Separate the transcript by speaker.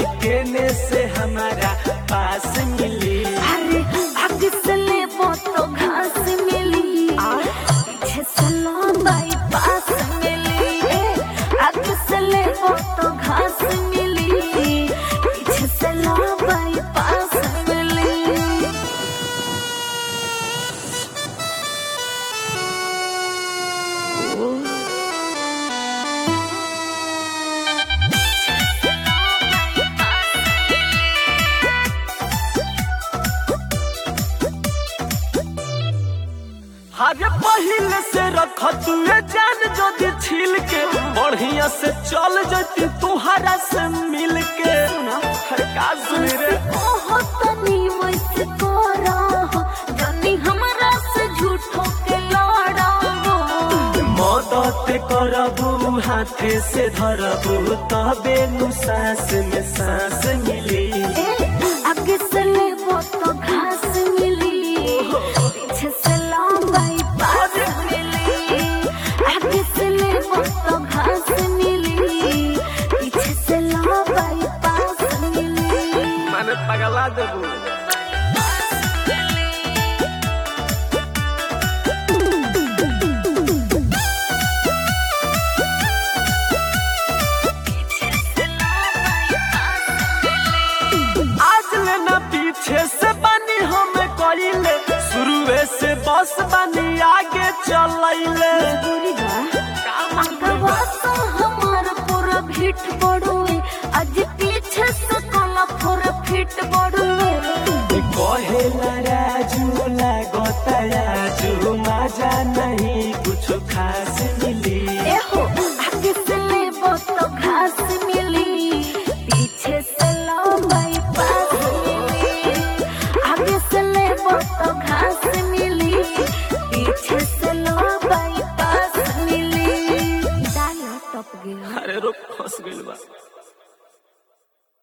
Speaker 1: केने से हमारा पास मिली।
Speaker 2: अरे आगे से ले वो तो घास मिली, पीछे से लो बाईपास मिली। आगे से ले वो तो घास मिली, पीछे से लो बाईपास मिली।
Speaker 1: अरे पहले से रख तुए जान जदि छील के, बढ़िया से चल जती तुहरा से मिल के। का सुनी रे
Speaker 2: ओहो तनी वैसे कोरा हो, जनी हमरा से झूठो के लड़ा हो।
Speaker 1: मदद करबू हाथे से धरबू तबे नु सांस में सांस मिली।
Speaker 2: आगे से ले वो तो घास मिली, पीछे से लो बाईपास मिली। आगे से ले वो तो घास मिली, पीछे से लो बाईपास मिली।
Speaker 1: माने पगला देबू। पीछे से बनी हम कइले, शुरुए से बस बनी आगे चलैले।
Speaker 2: हमार पूरा भीट बड़ुए, आज पीछे से कला पूरा फिट बड़ुए।
Speaker 1: कहेला राजू लागता आजू मजा नहीं कुछ खास मिली।
Speaker 2: एहो आगे से ले वो तो घास मिली, पीछे से लो बाईपास मिली। आगे से ले वो तो घास मिली, पीछे से लो बाईपास मिली। डाला टप गया।
Speaker 1: अरे रुक फंस गइल बा।